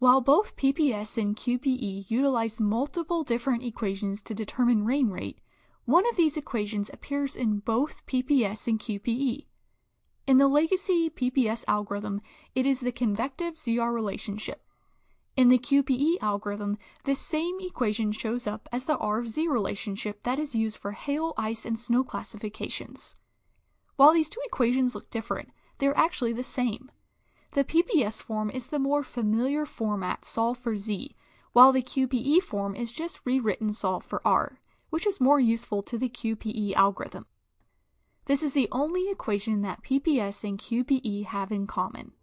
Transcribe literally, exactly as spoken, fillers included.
While both P P S and Q P E utilize multiple different equations to determine rain rate, one of these equations appears in both P P S and Q P E. In the legacy P P S algorithm, it is the convective Z R relationship. In the Q P E algorithm, this same equation shows up as the R of Z relationship that is used for hail, ice, and snow classifications. While these two equations look different, they are actually the same. The P P S form is the more familiar format solve for Z, while the Q P E form is just rewritten solve for R, which is more useful to the Q P E algorithm. This is the only equation that P P S and Q P E have in common.